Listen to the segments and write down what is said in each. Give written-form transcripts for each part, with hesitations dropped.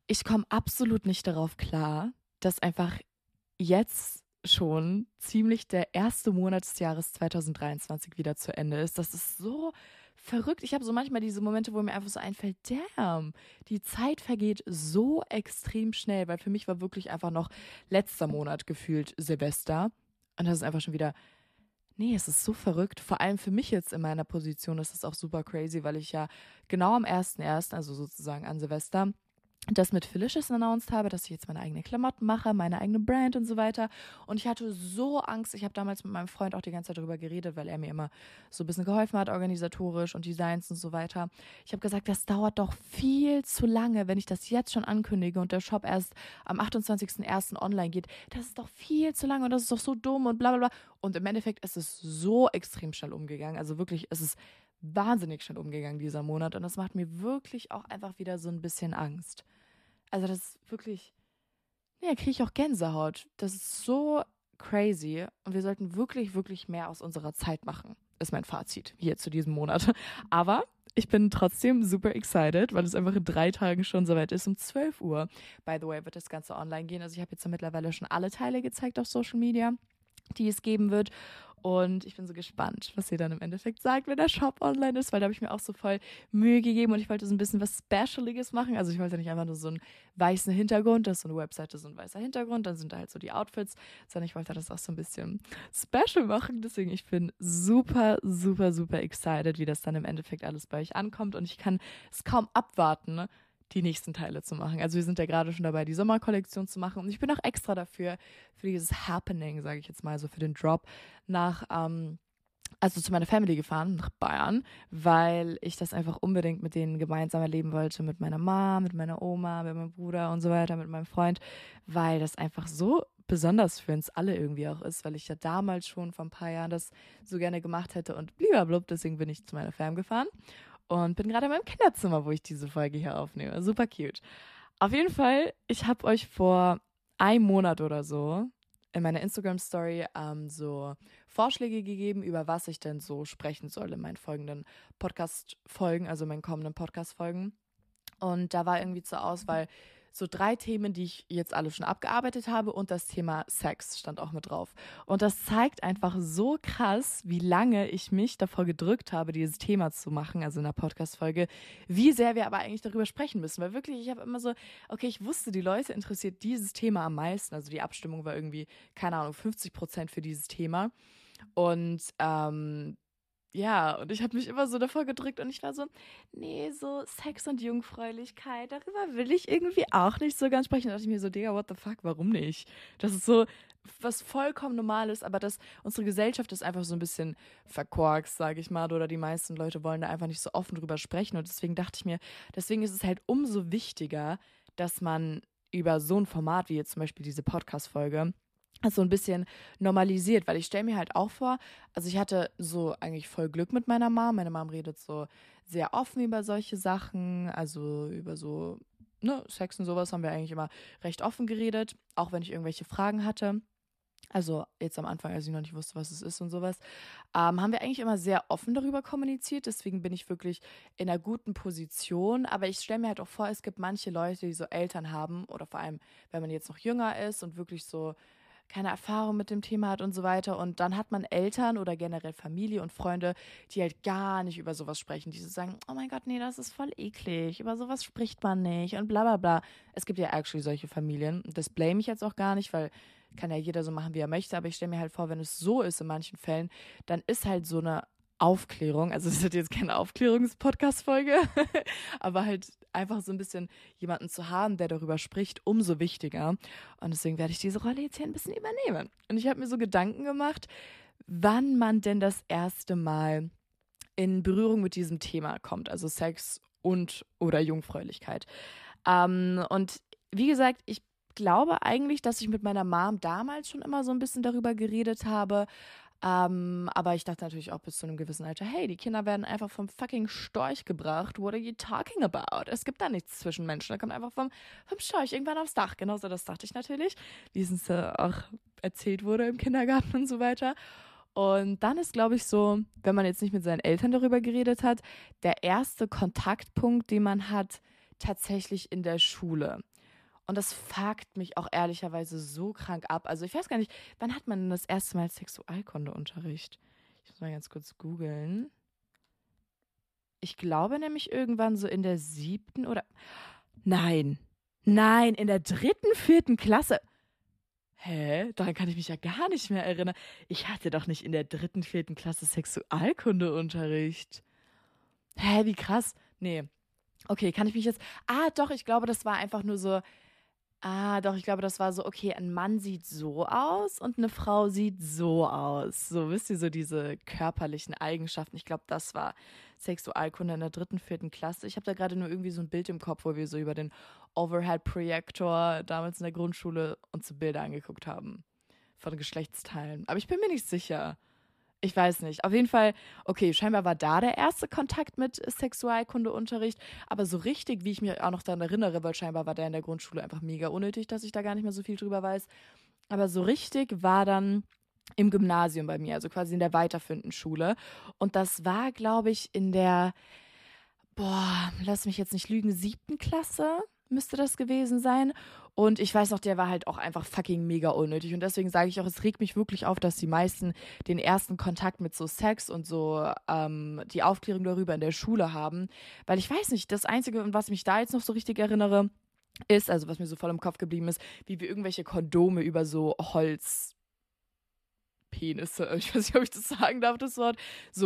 Ich komme absolut nicht darauf klar, dass einfach jetzt schon ziemlich der erste Monat des Jahres 2023 wieder zu Ende ist. Das ist so verrückt. Ich habe so manchmal diese Momente, wo mir einfach so einfällt, damn, die Zeit vergeht so extrem schnell, weil für mich war wirklich einfach noch letzter Monat gefühlt Silvester. Und das ist einfach schon wieder, nee, es ist so verrückt. Vor allem für mich jetzt in meiner Position ist es auch super crazy, weil ich ja genau am 1.1., also sozusagen an Silvester, das mit Felicious announced habe, dass ich jetzt meine eigenen Klamotten mache, meine eigene Brand und so weiter. Und ich hatte so Angst. Ich habe damals mit meinem Freund auch die ganze Zeit darüber geredet, weil er mir immer so ein bisschen geholfen hat, organisatorisch und Designs und so weiter. Ich habe gesagt, das dauert doch viel zu lange, wenn ich das jetzt schon ankündige und der Shop erst am 28.01. online geht. Das ist doch viel zu lange und das ist doch so dumm und bla bla bla. Und im Endeffekt ist es so extrem schnell umgegangen. Also wirklich, es ist wahnsinnig schnell umgegangen dieser Monat und das macht mir wirklich auch einfach wieder so ein bisschen Angst. Also das ist wirklich, ja, kriege ich auch Gänsehaut. Das ist so crazy und wir sollten wirklich, wirklich mehr aus unserer Zeit machen, ist mein Fazit hier zu diesem Monat. Aber ich bin trotzdem super excited, weil es einfach in 3 Tagen schon soweit ist, um 12 Uhr. By the way, wird das Ganze online gehen. Also ich habe jetzt ja mittlerweile schon alle Teile gezeigt auf Social Media, die es geben wird. Und ich bin so gespannt, was ihr dann im Endeffekt sagt, wenn der Shop online ist, weil da habe ich mir auch so voll Mühe gegeben und ich wollte so ein bisschen was Specialiges machen. Also ich wollte nicht einfach nur so einen weißen Hintergrund, das ist so eine Webseite, so ein weißer Hintergrund, dann sind da halt so die Outfits, sondern ich wollte das auch so ein bisschen special machen. Deswegen, ich bin super, super, super excited, wie das dann im Endeffekt alles bei euch ankommt und ich kann es kaum abwarten, ne, die nächsten Teile zu machen. Also wir sind ja gerade schon dabei, die Sommerkollektion zu machen und ich bin auch extra dafür, für dieses Happening, sage ich jetzt mal, so für den Drop nach, also zu meiner Family gefahren, nach Bayern, weil ich das einfach unbedingt mit denen gemeinsam erleben wollte, mit meiner Mom, mit meiner Oma, mit meinem Bruder und so weiter, mit meinem Freund, weil das einfach so besonders für uns alle irgendwie auch ist, weil ich ja damals schon vor ein paar Jahren das so gerne gemacht hätte und blub, deswegen bin ich zu meiner Fam gefahren und bin gerade in meinem Kinderzimmer, wo ich diese Folge hier aufnehme. Super cute. Auf jeden Fall, ich habe euch vor einem Monat oder so in meiner Instagram-Story so Vorschläge gegeben, über was ich denn so sprechen soll in meinen folgenden Podcast-Folgen, also meinen kommenden Podcast-Folgen. Und da war irgendwie zur Auswahl so 3 Themen, die ich jetzt alle schon abgearbeitet habe und das Thema Sex stand auch mit drauf. Und das zeigt einfach so krass, wie lange ich mich davor gedrückt habe, dieses Thema zu machen, also in der Podcast-Folge, wie sehr wir aber eigentlich darüber sprechen müssen. Weil wirklich, ich habe immer so, okay, ich wusste, die Leute interessiert dieses Thema am meisten. Also die Abstimmung war irgendwie, keine Ahnung, 50% für dieses Thema. Und ja, und ich habe mich immer so davor gedrückt und ich war so, nee, so Sex und Jungfräulichkeit, darüber will ich irgendwie auch nicht so ganz sprechen. Da dachte ich mir so, Digga, what the fuck, warum nicht? Das ist so was vollkommen Normales, aber das, unsere Gesellschaft ist einfach so ein bisschen verkorkst, sage ich mal, oder die meisten Leute wollen da einfach nicht so offen drüber sprechen und deswegen dachte ich mir, deswegen ist es halt umso wichtiger, dass man über so ein Format wie jetzt zum Beispiel diese Podcast-Folge so ein bisschen normalisiert, weil ich stelle mir halt auch vor, also ich hatte so eigentlich voll Glück mit meiner Mom. Meine Mom redet so sehr offen über solche Sachen, also über so, ne, Sex und sowas haben wir eigentlich immer recht offen geredet, auch wenn ich irgendwelche Fragen hatte. Also jetzt am Anfang, als ich noch nicht wusste, was es ist und sowas, haben wir eigentlich immer sehr offen darüber kommuniziert. Deswegen bin ich wirklich in einer guten Position. Aber ich stelle mir halt auch vor, es gibt manche Leute, die so Eltern haben oder vor allem, wenn man jetzt noch jünger ist und wirklich so keine Erfahrung mit dem Thema hat und so weiter. Und dann hat man Eltern oder generell Familie und Freunde, die halt gar nicht über sowas sprechen, die so sagen, oh mein Gott, nee, das ist voll eklig, über sowas spricht man nicht und bla bla bla. Es gibt ja actually solche Familien. Und das blame ich jetzt auch gar nicht, weil kann ja jeder so machen, wie er möchte. Aber ich stelle mir halt vor, wenn es so ist in manchen Fällen, dann ist halt so eine Aufklärung, also es ist jetzt keine Aufklärungspodcast-Folge, aber halt einfach so ein bisschen jemanden zu haben, der darüber spricht, umso wichtiger. Und deswegen werde ich diese Rolle jetzt hier ein bisschen übernehmen. Und ich habe mir so Gedanken gemacht, wann man denn das erste Mal in Berührung mit diesem Thema kommt, also Sex und oder Jungfräulichkeit. Und wie gesagt, ich glaube eigentlich, dass ich mit meiner Mom damals schon immer so ein bisschen darüber geredet habe. Aber ich dachte natürlich auch bis zu einem gewissen Alter, hey, die Kinder werden einfach vom fucking Storch gebracht. What are you talking about? Es gibt da nichts zwischen Menschen. Da kommt einfach vom Storch irgendwann aufs Dach. Genauso das dachte ich natürlich, wie es uns auch erzählt wurde im Kindergarten und so weiter. Und dann ist, glaube ich, so, wenn man jetzt nicht mit seinen Eltern darüber geredet hat, der erste Kontaktpunkt, den man hat, tatsächlich in der Schule. Und das fuckt mich auch ehrlicherweise so krank ab. Also ich weiß gar nicht, wann hat man denn das erste Mal Sexualkundeunterricht? Ich muss mal ganz kurz googeln. Ich glaube nämlich irgendwann so in der 7. oder... Nein, nein, in der 3., 4. Klasse. Hä? Daran kann ich mich ja gar nicht mehr erinnern. Ich hatte doch nicht in der 3., 4. Klasse Sexualkundeunterricht. Hä, wie krass. Nee. Okay, kann ich mich jetzt... doch, ich glaube, das war einfach nur so... doch, ich glaube, das war so, okay, ein Mann sieht so aus und eine Frau sieht so aus. So, wisst ihr, so diese körperlichen Eigenschaften. Ich glaube, das war Sexualkunde in der 3., 4. Klasse. Ich habe da gerade nur irgendwie so ein Bild im Kopf, wo wir so über den Overhead-Projektor damals in der Grundschule uns so Bilder angeguckt haben von Geschlechtsteilen. Aber ich bin mir nicht sicher. Ich weiß nicht. Auf jeden Fall, okay, scheinbar war da der erste Kontakt mit Sexualkundeunterricht. Aber so richtig, wie ich mich auch noch daran erinnere, weil scheinbar war der in der Grundschule einfach mega unnötig, dass ich da gar nicht mehr so viel drüber weiß. Aber so richtig war dann im Gymnasium bei mir, also quasi in der weiterführenden Schule. Und das war, glaube ich, in der, lass mich jetzt nicht lügen, 7. Klasse müsste das gewesen sein. Und ich weiß noch, der war halt auch einfach fucking mega unnötig. Und deswegen sage ich auch, es regt mich wirklich auf, dass die meisten den ersten Kontakt mit so Sex und so die Aufklärung darüber in der Schule haben. Weil ich weiß nicht, das Einzige, an was ich mich da jetzt noch so richtig erinnere, ist, also was mir so voll im Kopf geblieben ist, wie wir irgendwelche Kondome über so Holzpenisse, ich weiß nicht, ob ich das sagen darf, das Wort,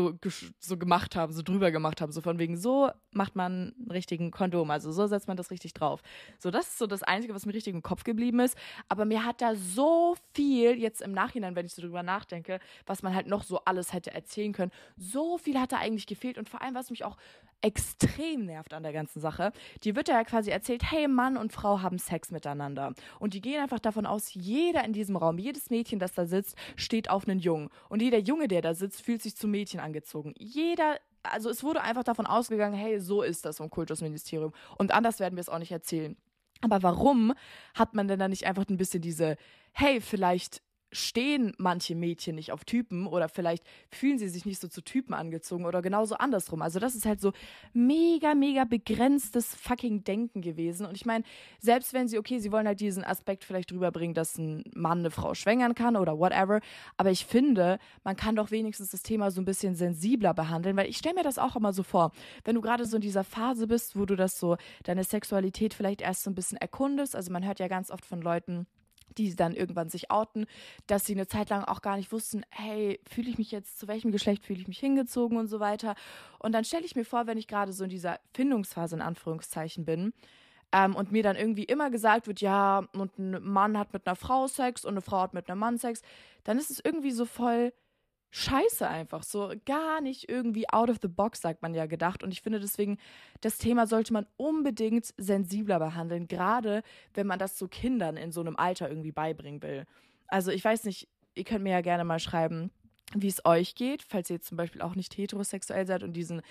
so gemacht haben, so drüber gemacht haben, so von wegen, so macht man einen richtigen Kondom, also so setzt man das richtig drauf. So, das ist so das Einzige, was mir richtig im Kopf geblieben ist, aber mir hat da so viel, jetzt im Nachhinein, wenn ich so drüber nachdenke, was man halt noch so alles hätte erzählen können, so viel hat da eigentlich gefehlt und vor allem, was mich auch extrem nervt an der ganzen Sache, die wird ja quasi erzählt, hey, Mann und Frau haben Sex miteinander. Und die gehen einfach davon aus, jeder in diesem Raum, jedes Mädchen, das da sitzt, steht auf einen Jungen. Und jeder Junge, der da sitzt, fühlt sich zum Mädchen angezogen. Also es wurde einfach davon ausgegangen, hey, so ist das vom Kultusministerium. Und anders werden wir es auch nicht erzählen. Aber warum hat man denn dann nicht einfach ein bisschen diese, hey, vielleicht stehen manche Mädchen nicht auf Typen oder vielleicht fühlen sie sich nicht so zu Typen angezogen oder genauso andersrum. Also das ist halt so mega, mega begrenztes fucking Denken gewesen. Und ich meine, selbst wenn sie wollen halt diesen Aspekt vielleicht rüberbringen, dass ein Mann eine Frau schwängern kann oder whatever, aber ich finde, man kann doch wenigstens das Thema so ein bisschen sensibler behandeln, weil ich stelle mir das auch immer so vor, wenn du gerade so in dieser Phase bist, wo du das so, deine Sexualität vielleicht erst so ein bisschen erkundest, also man hört ja ganz oft von Leuten, die dann irgendwann sich outen, dass sie eine Zeit lang auch gar nicht wussten, hey, fühle ich mich jetzt, zu welchem Geschlecht fühle ich mich hingezogen und so weiter. Und dann stelle ich mir vor, wenn ich gerade so in dieser Findungsphase in Anführungszeichen bin, und mir dann irgendwie immer gesagt wird, ja, und ein Mann hat mit einer Frau Sex und eine Frau hat mit einem Mann Sex, dann ist es irgendwie so voll scheiße einfach, so gar nicht irgendwie out of the box, sagt man ja gedacht. Und ich finde deswegen, das Thema sollte man unbedingt sensibler behandeln, gerade wenn man das so Kindern in so einem Alter irgendwie beibringen will. Also ich weiß nicht, ihr könnt mir ja gerne mal schreiben, wie es euch geht, falls ihr jetzt zum Beispiel auch nicht heterosexuell seid und diesen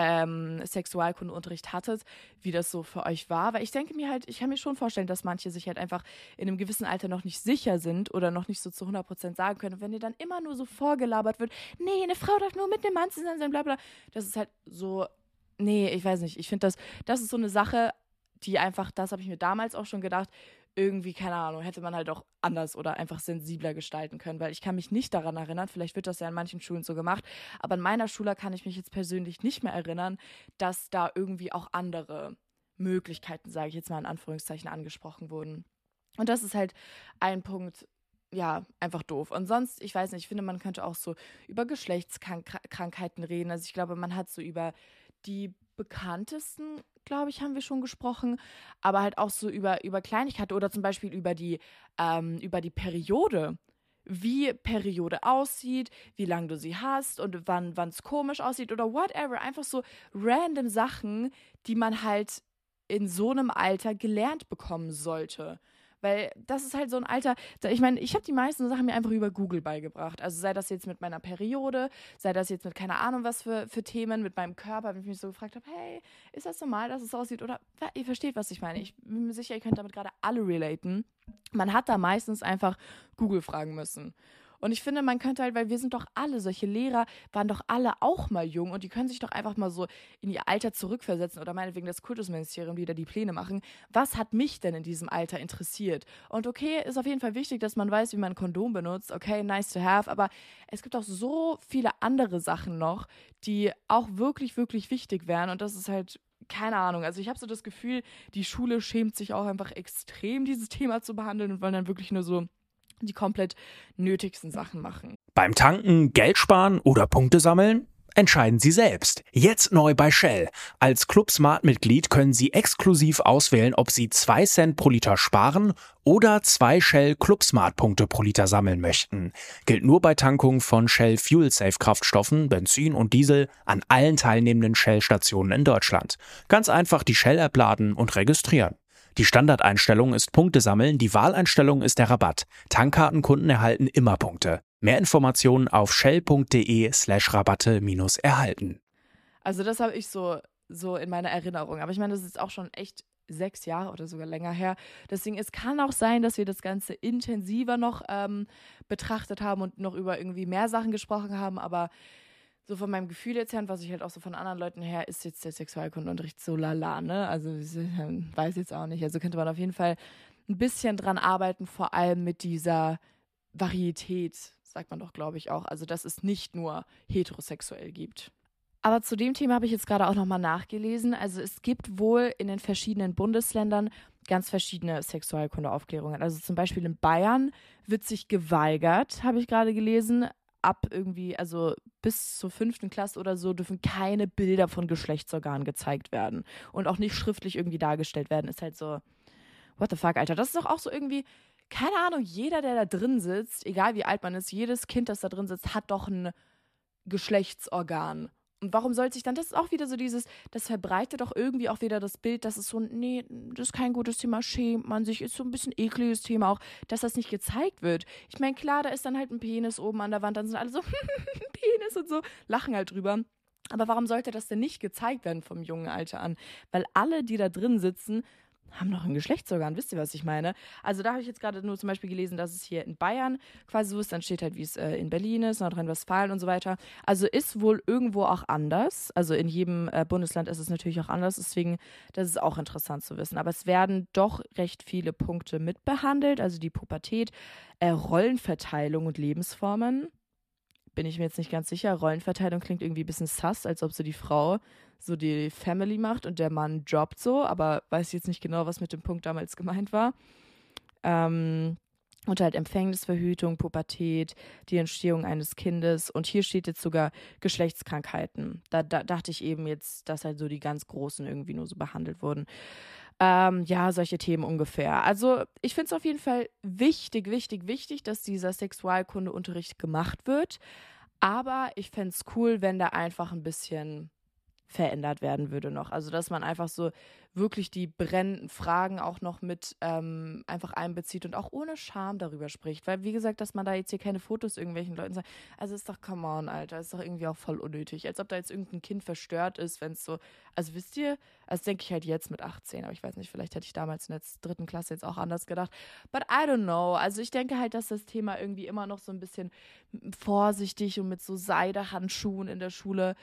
Sexualkundeunterricht hattet, wie das so für euch war. Weil ich denke mir halt, ich kann mir schon vorstellen, dass manche sich halt einfach in einem gewissen Alter noch nicht sicher sind oder noch nicht so zu 100% sagen können. Und wenn dir dann immer nur so vorgelabert wird, nee, eine Frau darf nur mit einem Mann zusammen sein, bla bla, das ist halt so, nee, ich weiß nicht. Ich finde, das ist so eine Sache, die einfach, das habe ich mir damals auch schon gedacht, irgendwie, keine Ahnung, hätte man halt auch anders oder einfach sensibler gestalten können, weil ich kann mich nicht daran erinnern, vielleicht wird das ja in manchen Schulen so gemacht, aber in meiner Schule kann ich mich jetzt persönlich nicht mehr erinnern, dass da irgendwie auch andere Möglichkeiten, sage ich jetzt mal in Anführungszeichen, angesprochen wurden. Und das ist halt ein Punkt, ja, einfach doof. Und sonst, ich weiß nicht, ich finde, man könnte auch so über Geschlechtskrankheiten reden. Also ich glaube, man hat so über die bekanntesten, glaube ich, haben wir schon gesprochen, aber halt auch so über Kleinigkeiten oder zum Beispiel über die Periode. Wie Periode aussieht, wie lange du sie hast und wann es komisch aussieht oder whatever. Einfach so random Sachen, die man halt in so einem Alter gelernt bekommen sollte. Weil das ist halt so ein Alter, ich meine, ich habe die meisten Sachen mir einfach über Google beigebracht. Also sei das jetzt mit meiner Periode, sei das jetzt mit keine Ahnung was für Themen, mit meinem Körper, wenn ich mich so gefragt habe, hey, ist das normal, dass es so aussieht? Oder ihr versteht, was ich meine. Ich bin mir sicher, ihr könnt damit gerade alle relaten. Man hat da meistens einfach Google fragen müssen. Und ich finde, man könnte halt, weil wir sind doch alle, solche Lehrer waren doch alle auch mal jung und die können sich doch einfach mal so in ihr Alter zurückversetzen oder meinetwegen das Kultusministerium wieder die Pläne machen. Was hat mich denn in diesem Alter interessiert? Und okay, ist auf jeden Fall wichtig, dass man weiß, wie man ein Kondom benutzt. Okay, nice to have. Aber es gibt auch so viele andere Sachen noch, die auch wirklich, wirklich wichtig wären. Und das ist halt, keine Ahnung. Also ich habe so das Gefühl, die Schule schämt sich auch einfach extrem, dieses Thema zu behandeln und wollen dann wirklich nur so die komplett nötigsten Sachen machen. Beim Tanken, Geld sparen oder Punkte sammeln? Entscheiden Sie selbst. Jetzt neu bei Shell. Als Club Smart-Mitglied können Sie exklusiv auswählen, ob Sie 2 Cent pro Liter sparen oder 2 Shell Club Smart-Punkte pro Liter sammeln möchten. Gilt nur bei Tankung von Shell Fuel Safe Kraftstoffen, Benzin und Diesel an allen teilnehmenden Shell-Stationen in Deutschland. Ganz einfach die Shell-App laden und registrieren. Die Standardeinstellung ist Punkte sammeln, die Wahleinstellung ist der Rabatt. Tankkartenkunden erhalten immer Punkte. Mehr Informationen auf shell.de/Rabatte-erhalten. Also das habe ich so in meiner Erinnerung. Aber ich meine, das ist auch schon echt 6 Jahre oder sogar länger her. Deswegen, es kann auch sein, dass wir das Ganze intensiver noch betrachtet haben und noch über irgendwie mehr Sachen gesprochen haben. Aber so von meinem Gefühl jetzt her und was ich halt auch so von anderen Leuten her, ist jetzt der Sexualkundeunterricht so lala, ne? Also ich weiß jetzt auch nicht. Also könnte man auf jeden Fall ein bisschen dran arbeiten, vor allem mit dieser Varietät, sagt man doch, glaube ich, auch. Also dass es nicht nur heterosexuell gibt. Aber zu dem Thema habe ich jetzt gerade auch nochmal nachgelesen. Also es gibt wohl in den verschiedenen Bundesländern ganz verschiedene Sexualkundeaufklärungen. Also zum Beispiel in Bayern wird sich geweigert, habe ich gerade gelesen, ab irgendwie, also bis zur 5. Klasse oder so, dürfen keine Bilder von Geschlechtsorganen gezeigt werden. Und auch nicht schriftlich irgendwie dargestellt werden. Ist halt so, what the fuck, Alter. Das ist doch auch so irgendwie, keine Ahnung, jeder, der da drin sitzt, egal wie alt man ist, jedes Kind, das da drin sitzt, hat doch ein Geschlechtsorgan. Und warum soll sich dann, das ist auch wieder so dieses, das verbreitet doch irgendwie auch wieder das Bild, dass es so, nee, das ist kein gutes Thema, schämt man sich, ist so ein bisschen ekliges Thema auch, dass das nicht gezeigt wird. Ich meine, klar, da ist dann halt ein Penis oben an der Wand, dann sind alle so, Penis und so, lachen halt drüber. Aber warum sollte das denn nicht gezeigt werden vom jungen Alter an? Weil alle, die da drin sitzen, haben noch ein Geschlechtsorgan, wisst ihr, was ich meine? Also da habe ich jetzt gerade nur zum Beispiel gelesen, dass es hier in Bayern quasi so ist, dann steht halt, wie es in Berlin ist, Nordrhein-Westfalen und so weiter. Also ist wohl irgendwo auch anders. Also in jedem Bundesland ist es natürlich auch anders, deswegen, das ist auch interessant zu wissen. Aber es werden doch recht viele Punkte mitbehandelt, also die Pubertät, Rollenverteilung und Lebensformen. Bin ich mir jetzt nicht ganz sicher. Rollenverteilung klingt irgendwie ein bisschen sus, als ob so die Frau so die Family macht und der Mann jobbt so, aber weiß jetzt nicht genau, was mit dem Punkt damals gemeint war. Und halt Empfängnisverhütung, Pubertät, die Entstehung eines Kindes und hier steht jetzt sogar Geschlechtskrankheiten. Da dachte ich eben jetzt, dass halt so die ganz Großen irgendwie nur so behandelt wurden. Ja, solche Themen ungefähr. Also ich finde es auf jeden Fall wichtig, dass dieser Sexualkundeunterricht gemacht wird. Aber ich fände es cool, wenn da einfach ein bisschen verändert werden würde noch. Also dass man einfach so wirklich die brennenden Fragen auch noch mit einfach einbezieht und auch ohne Scham darüber spricht. Weil wie gesagt, dass man da jetzt hier keine Fotos irgendwelchen Leuten sagt, also ist doch, come on, Alter, ist doch irgendwie auch voll unnötig. Als ob da jetzt irgendein Kind verstört ist, wenn es so, also wisst ihr, also denke ich halt jetzt mit 18, aber ich weiß nicht, vielleicht hätte ich damals in der 3. Klasse jetzt auch anders gedacht. But I don't know. Also ich denke halt, dass das Thema irgendwie immer noch so ein bisschen vorsichtig und mit so Seidehandschuhen in der Schule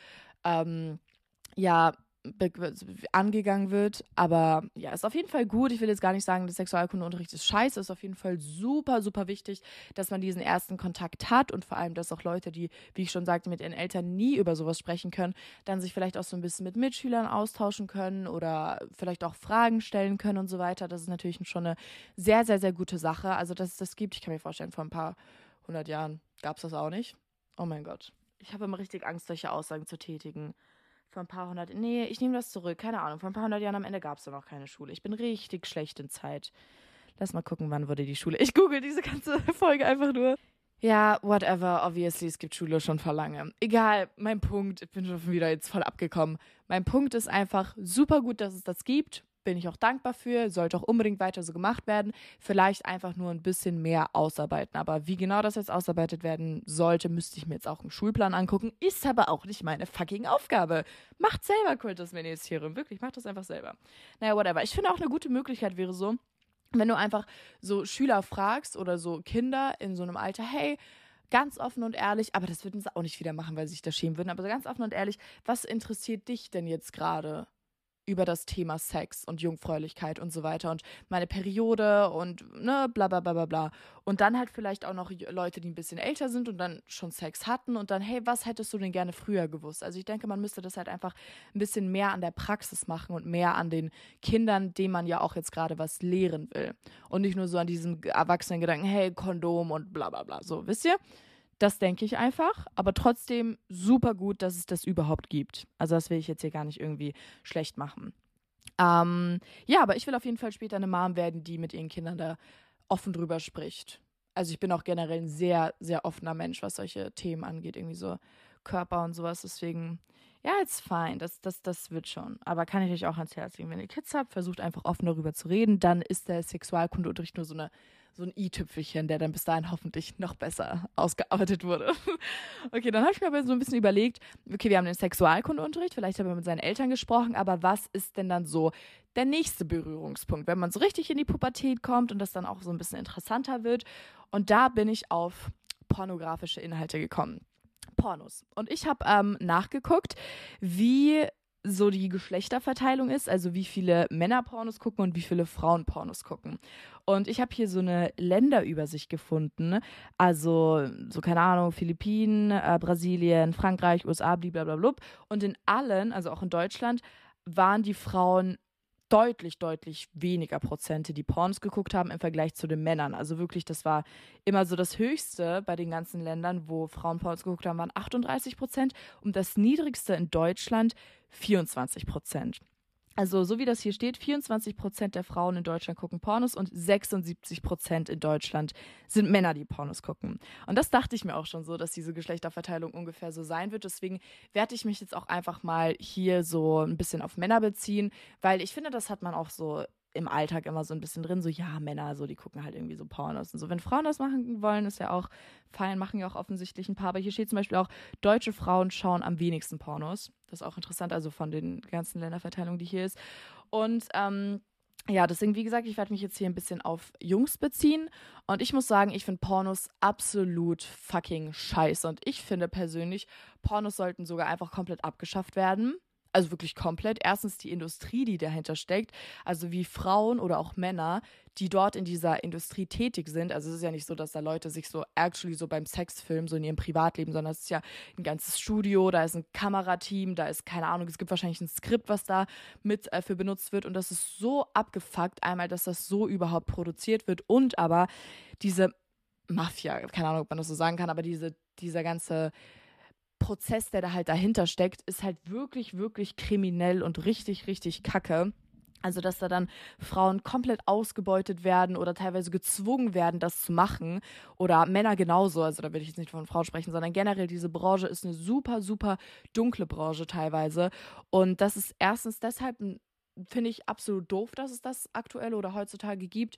ja, angegangen wird. Aber ja, ist auf jeden Fall gut. Ich will jetzt gar nicht sagen, der Sexualkundeunterricht ist scheiße. Ist auf jeden Fall super, super wichtig, dass man diesen ersten Kontakt hat und vor allem, dass auch Leute, die, wie ich schon sagte, mit ihren Eltern nie über sowas sprechen können, dann sich vielleicht auch so ein bisschen mit Mitschülern austauschen können oder vielleicht auch Fragen stellen können und so weiter. Das ist natürlich schon eine sehr, sehr, sehr gute Sache. Also, dass es das gibt, ich kann mir vorstellen, vor ein paar 100 Jahren gab es das auch nicht. Oh mein Gott. Ich habe immer richtig Angst, solche Aussagen zu tätigen. Vor ein paar hundert, nee, ich nehme das zurück, keine Ahnung. Vor ein paar 100 Jahren am Ende gab es da noch keine Schule. Ich bin richtig schlecht in Zeit. Lass mal gucken, wann wurde die Schule. Ich google diese ganze Folge einfach nur. Ja, whatever, obviously, es gibt Schule schon vor lange. Egal, mein Punkt, ich bin schon wieder jetzt voll abgekommen. Mein Punkt ist einfach super gut, dass es das gibt. Bin ich auch dankbar für, sollte auch unbedingt weiter so gemacht werden. Vielleicht einfach nur ein bisschen mehr ausarbeiten. Aber wie genau das jetzt ausarbeitet werden sollte, müsste ich mir jetzt auch einen Schulplan angucken. Ist aber auch nicht meine fucking Aufgabe. Macht selber Kultusministerium. Wirklich, macht das einfach selber. Naja, whatever. Ich finde auch eine gute Möglichkeit wäre so, wenn du einfach so Schüler fragst oder so Kinder in so einem Alter, hey, ganz offen und ehrlich, aber das würden sie auch nicht wieder machen, weil sie sich da schämen würden, aber so ganz offen und ehrlich, was interessiert dich denn jetzt gerade über das Thema Sex und Jungfräulichkeit und so weiter und meine Periode und ne, bla bla bla bla bla. Und dann halt vielleicht auch noch Leute, die ein bisschen älter sind und dann schon Sex hatten und dann, hey, was hättest du denn gerne früher gewusst? Also ich denke, man müsste das halt einfach ein bisschen mehr an der Praxis machen und mehr an den Kindern, denen man ja auch jetzt gerade was lehren will. Und nicht nur so an diesem erwachsenen Gedanken, hey, Kondom und bla bla bla. So, wisst ihr? Das denke ich einfach, aber trotzdem super gut, dass es das überhaupt gibt. Also das will ich jetzt hier gar nicht irgendwie schlecht machen. Ja, aber ich will auf jeden Fall später eine Mom werden, die mit ihren Kindern da offen drüber spricht. Also ich bin auch generell ein sehr, sehr offener Mensch, was solche Themen angeht, irgendwie so Körper und sowas. Deswegen, ja, it's fine, das wird schon. Aber kann ich euch auch ans Herz legen, wenn ihr Kids habt, versucht einfach offen darüber zu reden, dann ist der Sexualkundeunterricht nur so ein i-Tüpfelchen, der dann bis dahin hoffentlich noch besser ausgearbeitet wurde. Okay, dann habe ich mir aber so ein bisschen überlegt, okay, wir haben den Sexualkundeunterricht, vielleicht haben wir mit seinen Eltern gesprochen, aber was ist denn dann so der nächste Berührungspunkt, wenn man so richtig in die Pubertät kommt und das dann auch so ein bisschen interessanter wird? Und da bin ich auf pornografische Inhalte gekommen. Pornos. Und ich habe nachgeguckt, wie so die Geschlechterverteilung ist, also wie viele Männer Pornos gucken und wie viele Frauen Pornos gucken. Und ich habe hier so eine Länderübersicht gefunden, also so keine Ahnung, Philippinen, Brasilien, Frankreich, USA, blablabla. Und in allen, also auch in Deutschland, waren die Frauen deutlich, deutlich weniger Prozente, die Pornos geguckt haben im Vergleich zu den Männern. Also wirklich, das war immer so das Höchste bei den ganzen Ländern, wo Frauen Pornos geguckt haben, waren 38% und das niedrigste in Deutschland 24%. Also so wie das hier steht, 24% der Frauen in Deutschland gucken Pornos und 76% in Deutschland sind Männer, die Pornos gucken. Und das dachte ich mir auch schon so, dass diese Geschlechterverteilung ungefähr so sein wird. Deswegen werde ich mich jetzt auch einfach mal hier so ein bisschen auf Männer beziehen, weil ich finde, das hat man auch so im Alltag immer so ein bisschen drin, so ja, Männer, so die gucken halt irgendwie so Pornos und so. Wenn Frauen das machen wollen, ist ja auch fein, machen ja auch offensichtlich ein paar. Aber hier steht zum Beispiel auch, deutsche Frauen schauen am wenigsten Pornos. Das ist auch interessant, also von den ganzen Länderverteilungen, die hier ist. Und ja, deswegen, wie gesagt, ich werde mich jetzt hier ein bisschen auf Jungs beziehen. Und ich muss sagen, ich finde Pornos absolut fucking scheiße. Und ich finde persönlich, Pornos sollten sogar einfach komplett abgeschafft werden. Also wirklich komplett. Erstens die Industrie, die dahinter steckt, also wie Frauen oder auch Männer, die dort in dieser Industrie tätig sind. Also es ist ja nicht so, dass da Leute sich so actually so beim Sex filmen, so in ihrem Privatleben, sondern es ist ja ein ganzes Studio, da ist ein Kamerateam, da ist, keine Ahnung, es gibt wahrscheinlich ein Skript, was da mit für benutzt wird und das ist so abgefuckt, einmal, dass das so überhaupt produziert wird und aber diese Mafia, keine Ahnung, ob man das so sagen kann, aber dieser ganze Prozess, der da halt dahinter steckt, ist halt wirklich, wirklich kriminell und richtig, richtig kacke. Also, dass da dann Frauen komplett ausgebeutet werden oder teilweise gezwungen werden, das zu machen. Oder Männer genauso. Also, da will ich jetzt nicht von Frauen sprechen, sondern generell diese Branche ist eine super, super dunkle Branche teilweise. Und das ist erstens deshalb, finde ich, absolut doof, dass es das aktuell oder heutzutage gibt.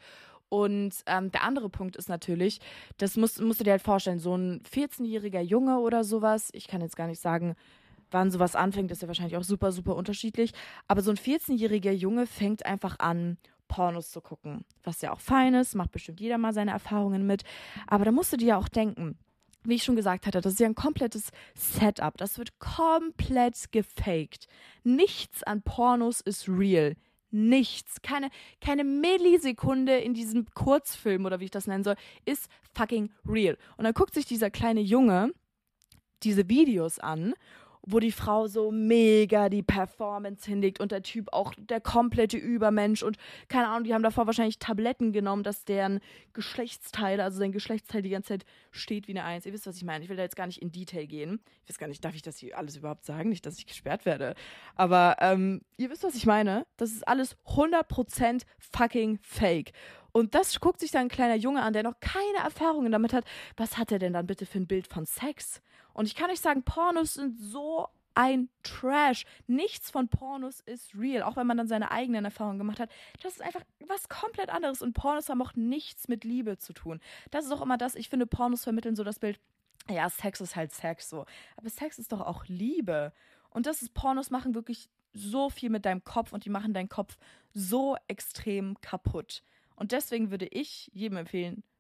Und der andere Punkt ist natürlich, das musst du dir halt vorstellen, so ein 14-jähriger Junge oder sowas, ich kann jetzt gar nicht sagen, wann sowas anfängt, ist ja wahrscheinlich auch super, super unterschiedlich, aber so ein 14-jähriger Junge fängt einfach an, Pornos zu gucken, was ja auch fein ist, macht bestimmt jeder mal seine Erfahrungen mit, aber da musst du dir ja auch denken, wie ich schon gesagt hatte, das ist ja ein komplettes Setup, das wird komplett gefaked. Nichts an Pornos ist real. Nichts, keine Millisekunde in diesem Kurzfilm oder wie ich das nennen soll, ist fucking real. Und dann guckt sich dieser kleine Junge diese Videos an, wo die Frau so mega die Performance hinlegt und der Typ auch der komplette Übermensch und keine Ahnung, die haben davor wahrscheinlich Tabletten genommen, dass deren Geschlechtsteil, also sein Geschlechtsteil die ganze Zeit steht wie eine Eins. Ihr wisst, was ich meine. Ich will da jetzt gar nicht in Detail gehen. Ich weiß gar nicht, darf ich das hier alles überhaupt sagen? Nicht, dass ich gesperrt werde. Aber ihr wisst, was ich meine. Das ist alles 100% fucking fake. Und das guckt sich dann ein kleiner Junge an, der noch keine Erfahrungen damit hat. Was hat er denn dann bitte für ein Bild von Sex? Und ich kann euch sagen, Pornos sind so ein Trash. Nichts von Pornos ist real, auch wenn man dann seine eigenen Erfahrungen gemacht hat. Das ist einfach was komplett anderes. Und Pornos haben auch nichts mit Liebe zu tun. Das ist auch immer das, ich finde, Pornos vermitteln so das Bild, ja, Sex ist halt Sex so. Aber Sex ist doch auch Liebe. Und das ist, Pornos machen wirklich so viel mit deinem Kopf und die machen deinen Kopf so extrem kaputt. Und deswegen würde ich jedem empfehlen,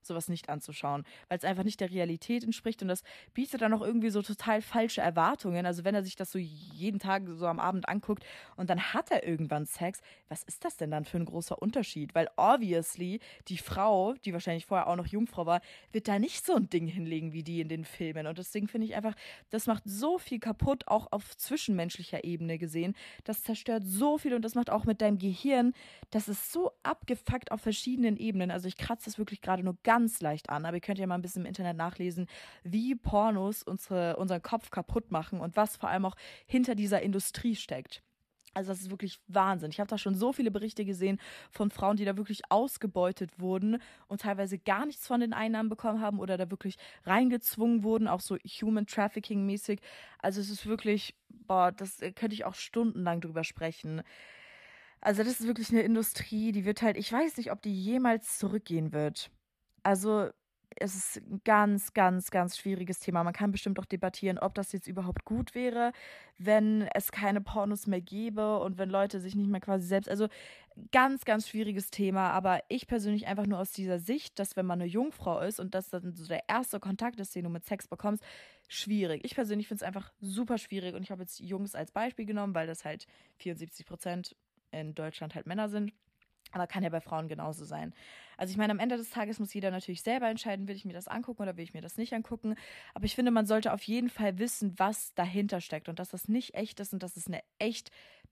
sowas nicht anzuschauen, weil es einfach nicht der Realität entspricht und das bietet dann auch irgendwie so total falsche Erwartungen. Also wenn er sich das so jeden Tag so am Abend anguckt und dann hat er irgendwann Sex, was ist das denn dann für ein großer Unterschied? Weil obviously die Frau, die wahrscheinlich vorher auch noch Jungfrau war, wird da nicht so ein Ding hinlegen wie die in den Filmen. Und deswegen finde ich einfach, das macht so viel kaputt, auch auf zwischenmenschlicher Ebene gesehen. Das zerstört so viel und das macht auch mit deinem Gehirn, das ist so abgefuckt auf verschiedenen Ebenen. Also ich kratze das wirklich gerade nur ganz leicht an, aber ihr könnt ja mal ein bisschen im Internet nachlesen, wie Pornos unseren Kopf kaputt machen und was vor allem auch hinter dieser Industrie steckt. Also das ist wirklich Wahnsinn. Ich habe da schon so viele Berichte gesehen von Frauen, die da wirklich ausgebeutet wurden und teilweise gar nichts von den Einnahmen bekommen haben oder da wirklich reingezwungen wurden, auch so Human Trafficking mäßig. Also es ist wirklich, boah, das könnte ich auch stundenlang drüber sprechen. Also das ist wirklich eine Industrie, die wird halt, ich weiß nicht, ob die jemals zurückgehen wird. Also es ist ein ganz, ganz, ganz schwieriges Thema. Man kann bestimmt auch debattieren, ob das jetzt überhaupt gut wäre, wenn es keine Pornos mehr gäbe und wenn Leute sich nicht mehr quasi selbst. Also ganz, ganz schwieriges Thema. Aber ich persönlich einfach nur aus dieser Sicht, dass wenn man eine Jungfrau ist und das dann so der erste Kontakt ist, den du mit Sex bekommst, schwierig. Ich persönlich finde es einfach super schwierig und ich habe jetzt Jungs als Beispiel genommen, weil das halt 74% in Deutschland halt Männer sind. Aber kann ja bei Frauen genauso sein. Also ich meine, am Ende des Tages muss jeder natürlich selber entscheiden, will ich mir das angucken oder will ich mir das nicht angucken. Aber ich finde, man sollte auf jeden Fall wissen, was dahinter steckt und dass das nicht echt ist und dass es eine echt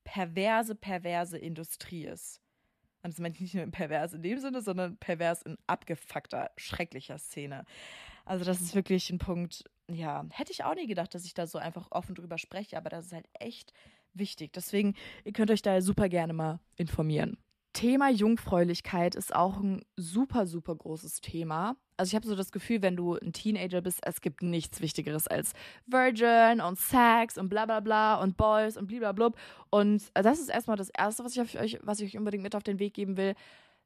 perverse Industrie ist. Und das meine ich nicht nur pervers in dem Sinne, sondern pervers in abgefuckter, schrecklicher Szene. Also das ist wirklich ein Punkt, ja, hätte ich auch nie gedacht, dass ich da so einfach offen drüber spreche, aber das ist halt echt wichtig. Deswegen, ihr könnt euch da super gerne mal informieren. Thema Jungfräulichkeit ist auch ein super, super großes Thema. Also ich habe so das Gefühl, wenn du ein Teenager bist, es gibt nichts Wichtigeres als Virgin und Sex und bla bla bla und Boys und blablabla. Und das ist erstmal das Erste, was ich euch unbedingt mit auf den Weg geben will.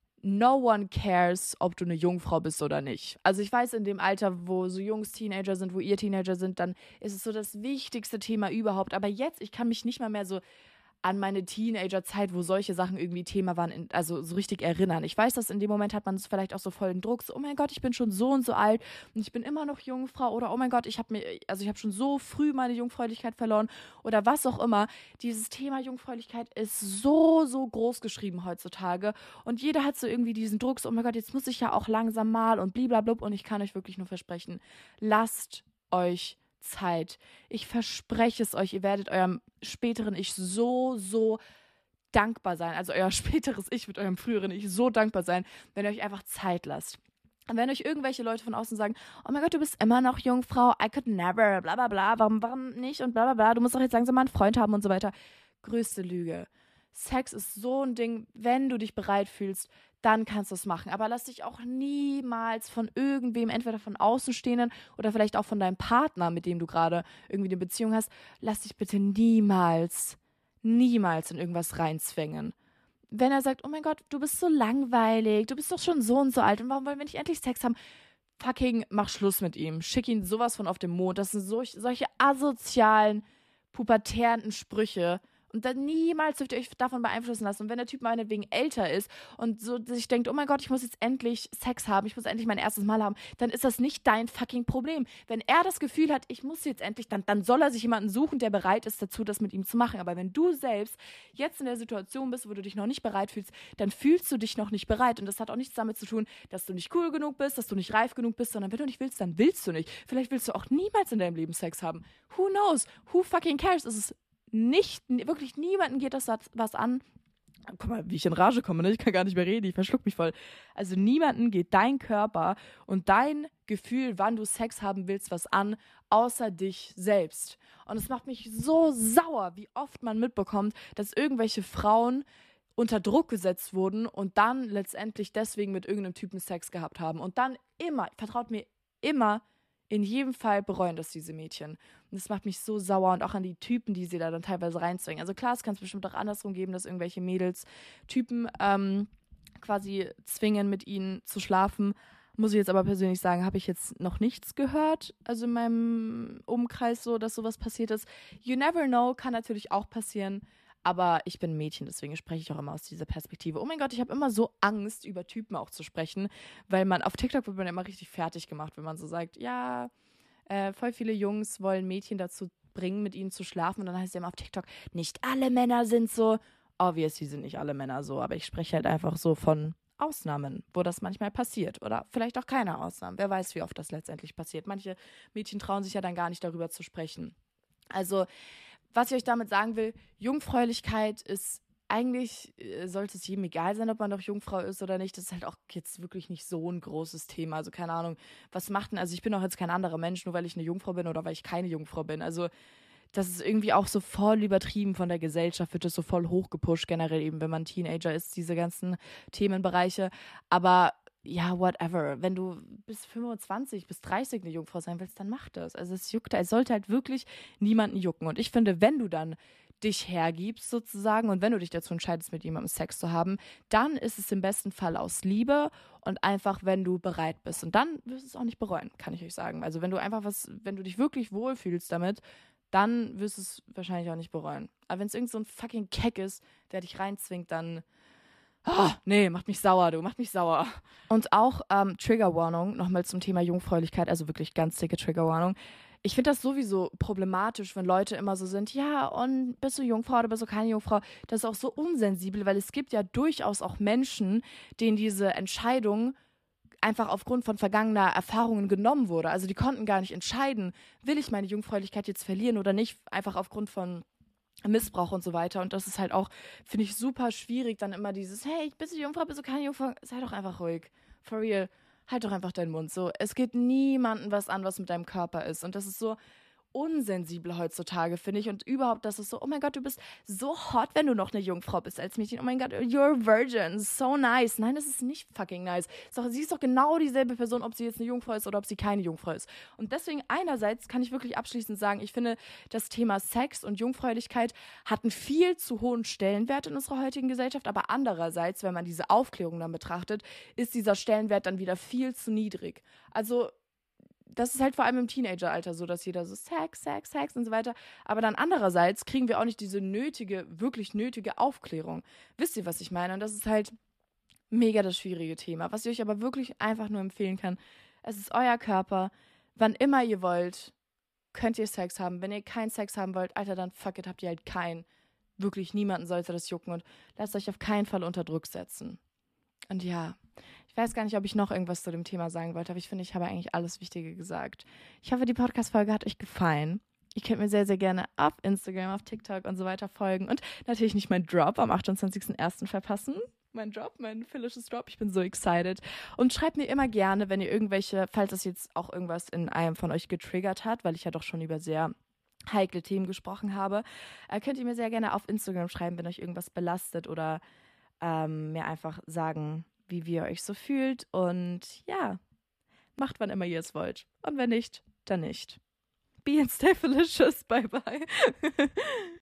No one cares, ob du eine Jungfrau bist oder nicht. Also ich weiß, in dem Alter, wo so Jungs Teenager sind, wo ihr Teenager sind, dann ist es so das wichtigste Thema überhaupt. Aber jetzt, ich kann mich nicht mal mehr so an meine Teenagerzeit, wo solche Sachen irgendwie Thema waren, also so richtig erinnern. Ich weiß, dass in dem Moment hat man vielleicht auch so voll den Druck, so, oh mein Gott, ich bin schon so und so alt und ich bin immer noch Jungfrau oder oh mein Gott, ich habe schon so früh meine Jungfräulichkeit verloren oder was auch immer. Dieses Thema Jungfräulichkeit ist so, so groß geschrieben heutzutage und jeder hat so irgendwie diesen Druck, so, oh mein Gott, jetzt muss ich ja auch langsam mal und blablabla und ich kann euch wirklich nur versprechen, lasst euch Zeit. Ich verspreche es euch, ihr werdet eurem späteren Ich so, so dankbar sein. Also euer späteres Ich wird eurem früheren Ich so dankbar sein, wenn ihr euch einfach Zeit lasst. Und wenn euch irgendwelche Leute von außen sagen, oh mein Gott, du bist immer noch Jungfrau, I could never, bla bla bla, warum nicht und bla bla bla, du musst doch jetzt langsam mal einen Freund haben und so weiter. Größte Lüge. Sex ist so ein Ding, wenn du dich bereit fühlst, dann kannst du es machen. Aber lass dich auch niemals von irgendwem, entweder von Außenstehenden oder vielleicht auch von deinem Partner, mit dem du gerade irgendwie eine Beziehung hast, lass dich bitte niemals in irgendwas reinzwängen. Wenn er sagt, oh mein Gott, du bist so langweilig, du bist doch schon so und so alt und warum wollen wir nicht endlich Sex haben? Fucking mach Schluss mit ihm. Schick ihn sowas von auf den Mond. Das sind solche asozialen, pubertären Sprüche. Und dann niemals dürft ihr euch davon beeinflussen lassen. Und wenn der Typ meinetwegen älter ist und so sich denkt, oh mein Gott, ich muss jetzt endlich Sex haben, ich muss endlich mein erstes Mal haben, dann ist das nicht dein fucking Problem. Wenn er das Gefühl hat, ich muss jetzt endlich, dann soll er sich jemanden suchen, der bereit ist dazu, das mit ihm zu machen. Aber wenn du selbst jetzt in der Situation bist, wo du dich noch nicht bereit fühlst, dann fühlst du dich noch nicht bereit. Und das hat auch nichts damit zu tun, dass du nicht cool genug bist, dass du nicht reif genug bist, sondern wenn du nicht willst, dann willst du nicht. Vielleicht willst du auch niemals in deinem Leben Sex haben. Who knows? Who fucking cares? Es ist wirklich niemanden geht das was an. Guck mal, wie ich in Rage komme, ne? Ich kann gar nicht mehr reden, ich verschluck mich voll. Also niemanden geht dein Körper und dein Gefühl, wann du Sex haben willst, was an, außer dich selbst. Und es macht mich so sauer, wie oft man mitbekommt, dass irgendwelche Frauen unter Druck gesetzt wurden und dann letztendlich deswegen mit irgendeinem Typen Sex gehabt haben. Und dann immer, vertraut mir, immer in jedem Fall bereuen das diese Mädchen. Und das macht mich so sauer und auch an die Typen, die sie da dann teilweise reinzwingen. Also klar, es kann es bestimmt auch andersrum geben, dass irgendwelche Mädels Typen quasi zwingen, mit ihnen zu schlafen. Muss ich jetzt aber persönlich sagen, habe ich jetzt noch nichts gehört. Also in meinem Umkreis so, dass sowas passiert ist. You never know, kann natürlich auch passieren. Aber ich bin ein Mädchen, deswegen spreche ich auch immer aus dieser Perspektive. Oh mein Gott, ich habe immer so Angst, über Typen auch zu sprechen, weil man auf TikTok wird man ja immer richtig fertig gemacht, wenn man so sagt, ja, voll viele Jungs wollen Mädchen dazu bringen, mit ihnen zu schlafen. Und dann heißt es ja immer auf TikTok, nicht alle Männer sind so. Obviously sind nicht alle Männer so, aber ich spreche halt einfach so von Ausnahmen, wo das manchmal passiert. Oder vielleicht auch keine Ausnahmen. Wer weiß, wie oft das letztendlich passiert. Manche Mädchen trauen sich ja dann gar nicht darüber zu sprechen. Also, was ich euch damit sagen will, Jungfräulichkeit ist eigentlich, sollte es jedem egal sein, ob man doch Jungfrau ist oder nicht. Das ist halt auch jetzt wirklich nicht so ein großes Thema. Also keine Ahnung, was macht denn, also ich bin auch jetzt kein anderer Mensch, nur weil ich eine Jungfrau bin oder weil ich keine Jungfrau bin. Also das ist irgendwie auch so voll übertrieben von der Gesellschaft, wird das so voll hochgepusht, generell eben, wenn man Teenager ist, diese ganzen Themenbereiche. Aber ja, whatever. Wenn du bis 25, bis 30 eine Jungfrau sein willst, dann mach das. Also es juckt, es sollte halt wirklich niemanden jucken. Und ich finde, wenn du dann dich hergibst sozusagen und wenn du dich dazu entscheidest, mit jemandem Sex zu haben, dann ist es im besten Fall aus Liebe und einfach, wenn du bereit bist. Und dann wirst du es auch nicht bereuen, kann ich euch sagen. Also wenn du einfach wenn du dich wirklich wohlfühlst damit, dann wirst du es wahrscheinlich auch nicht bereuen. Aber wenn es irgend so ein fucking Keck ist, der dich reinzwingt, dann nee, macht mich sauer, macht mich sauer. Und auch Triggerwarnung, nochmal zum Thema Jungfräulichkeit, also wirklich ganz dicke Triggerwarnung. Ich finde das sowieso problematisch, wenn Leute immer so sind, ja, und bist du Jungfrau oder bist du keine Jungfrau? Das ist auch so unsensibel, weil es gibt ja durchaus auch Menschen, denen diese Entscheidung einfach aufgrund von vergangener Erfahrungen genommen wurde. Also die konnten gar nicht entscheiden, will ich meine Jungfräulichkeit jetzt verlieren oder nicht, einfach aufgrund von Missbrauch und so weiter. Und das ist halt auch, finde ich, super schwierig, dann immer dieses, hey, bist du Jungfrau, bist du keine Jungfrau? Sei doch einfach ruhig. For real. Halt doch einfach deinen Mund. So, es geht niemandem was an, was mit deinem Körper ist. Und das ist so unsensibel heutzutage, finde ich. Und überhaupt, das ist so, oh mein Gott, du bist so hot, wenn du noch eine Jungfrau bist als Mädchen. Oh mein Gott, you're a virgin. So nice. Nein, das ist nicht fucking nice. Sie ist doch genau dieselbe Person, ob sie jetzt eine Jungfrau ist oder ob sie keine Jungfrau ist. Und deswegen einerseits kann ich wirklich abschließend sagen, ich finde, das Thema Sex und Jungfräulichkeit hat einen viel zu hohen Stellenwert in unserer heutigen Gesellschaft. Aber andererseits, wenn man diese Aufklärung dann betrachtet, ist dieser Stellenwert dann wieder viel zu niedrig. Also das ist halt vor allem im Teenageralter so, dass jeder so Sex, Sex, Sex und so weiter. Aber dann andererseits kriegen wir auch nicht diese wirklich nötige Aufklärung. Wisst ihr, was ich meine? Und das ist halt mega das schwierige Thema. Was ich euch aber wirklich einfach nur empfehlen kann, es ist euer Körper. Wann immer ihr wollt, könnt ihr Sex haben. Wenn ihr keinen Sex haben wollt, Alter, dann fuck it, habt ihr halt keinen. Wirklich niemanden sollte das jucken und lasst euch auf keinen Fall unter Druck setzen. Und ja, ich weiß gar nicht, ob ich noch irgendwas zu dem Thema sagen wollte, aber ich finde, ich habe eigentlich alles Wichtige gesagt. Ich hoffe, die Podcast-Folge hat euch gefallen. Ihr könnt mir sehr, sehr gerne auf Instagram, auf TikTok und so weiter folgen und natürlich nicht meinen Drop am 28.01. verpassen. Mein Phyllisches Drop. Ich bin so excited. Und schreibt mir immer gerne, wenn ihr falls das jetzt auch irgendwas in einem von euch getriggert hat, weil ich ja doch schon über sehr heikle Themen gesprochen habe, könnt ihr mir sehr gerne auf Instagram schreiben, wenn euch irgendwas belastet oder mir einfach sagen, wie ihr euch so fühlt. Und ja, macht wann immer ihr es wollt. Und wenn nicht, dann nicht. Be and stay delicious. Bye, bye.